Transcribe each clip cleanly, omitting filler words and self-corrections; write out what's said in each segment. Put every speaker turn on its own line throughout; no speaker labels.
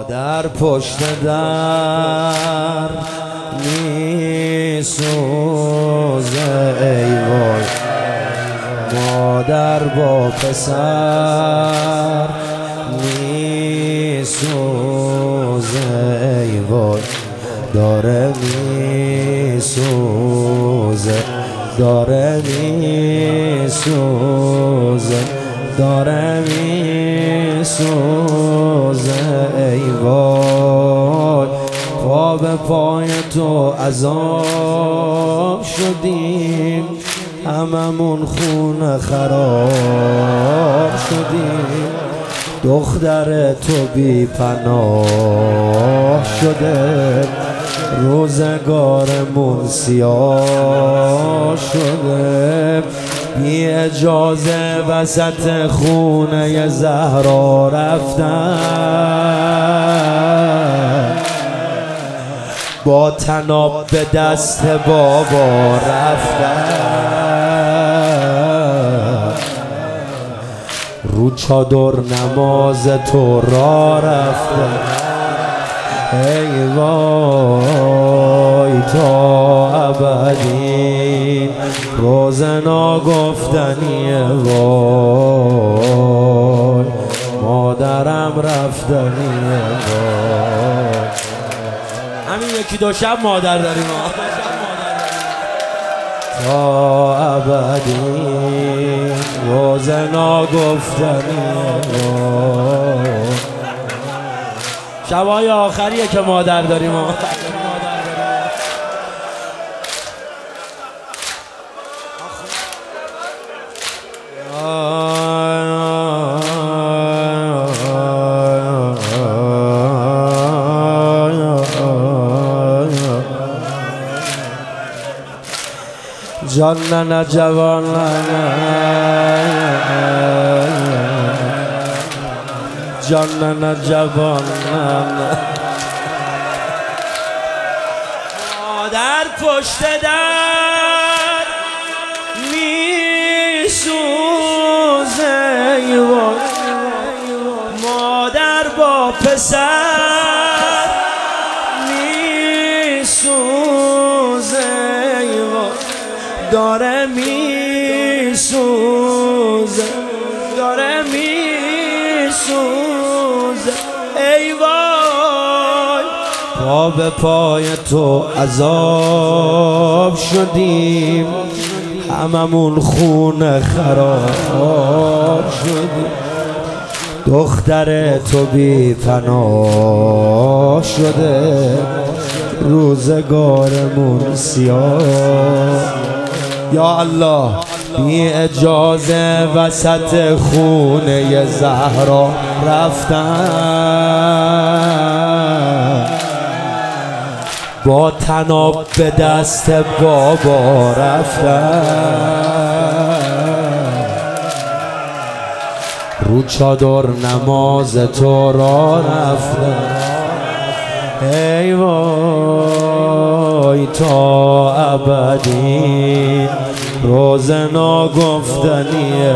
در پشت در میسوزه ای وای، مادر با پسر میسوزه ای وای، داره میسوزه، داره میسوزه، داره میسوزه ای وای. پا به پای تو عذاب شدیم، هممون خون خراب شدیم، دختر تو بی پناه شده، روزگارمون سیاه شده، بی اجازه وسط خونه زهرا رفتن، با طناب به دست بابا رفتن، رو چادر نماز تو را رفتن ای وای، تا ابدی روز ناگفتنی وای، مادرم رفتنی وای. همین یکی دو شب مادر داریم تا ابدی روز ناگفتنی وای. شبای آخریه که مادر داریم جان نه جوان جان نه جوان مادر پشت در میسوزه ای وای، مادر با پسر میسوزه ای وای، داره میسوزه، داره میسوزه ای وای. پا به پای تو عذاب شدیم، هممون خون خراب شدیم، دختر تو بی پناه شده، روزگارمون سیاه. یا الله، بی اجازه وسط خونه زهرا رفتن، با طناب به دست بابا رفتن، رو چادر نماز تو را رفتن ای وای، تا ابدی روز ناگفتنی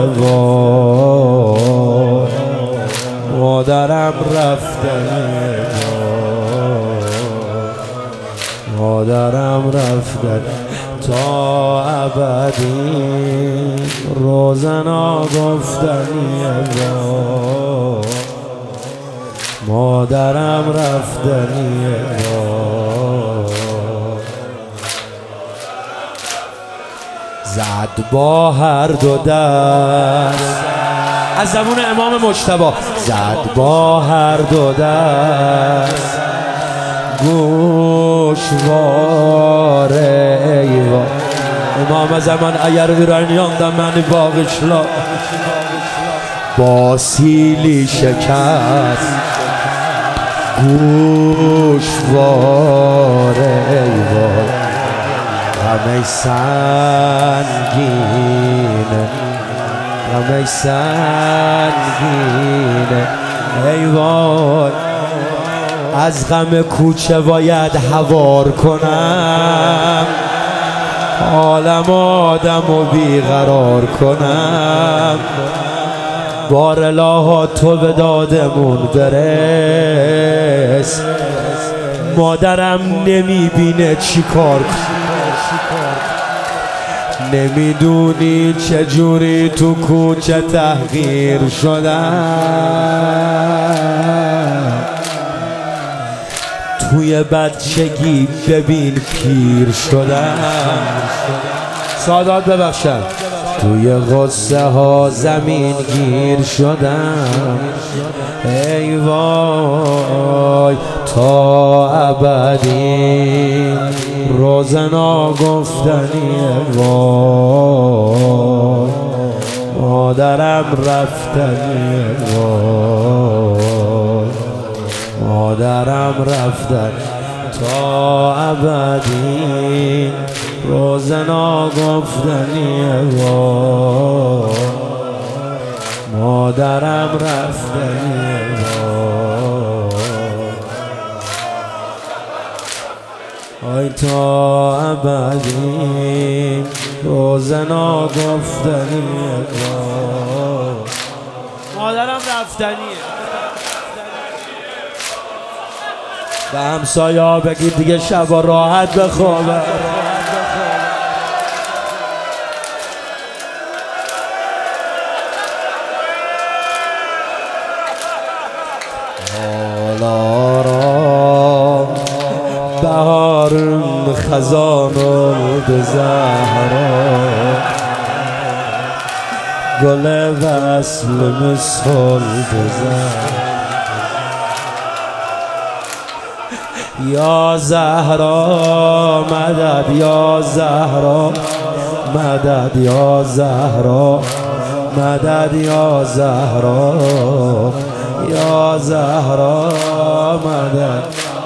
وای، مادرم رفتنی وای، مادرم رفتن تا ابدی روز ناگفتنی وای، مادرم رفتنی وای. زد با هر دو دست از زبون امام مجتبی، زد با هر دو دست گوشواره ای وای، امام زمان اگر ویرانیان دا منی باقشلا، با سیلی شکست گوشواره ای وای، غمش سنگینه، غمش سنگینه ای وای، از غم کوچه باید حوار کنم، عالم آدمو بیقرار کنم، بار الها تو به دادمون بره، بفرست. مادرم نمیبینه چی کار، نمیدونی چجوری تو کوچه تحقیر شدم. توی بچگی ببین پیر شدم. سادات ببخشم. توی غصه ها زمین گیر شدم. ای وای تا ابدی روز ناگفتنی. وای مادرم رفتنی. وای مادرم رفتن تا ابدی روز ناگفتنی. وای مادرم رفتنی. وای تا ابدی روز ناگفتنی. مادرم رفتنیه. به همسایا بگید دیگه شبا راحت بخوابه. حالا را بهار خزان به زهرا گل وصل مثال بزن. یا زهرا مدد، یا زهرا مدد، یا زهرا مدد، یا زهرا، یا زهرا مدد.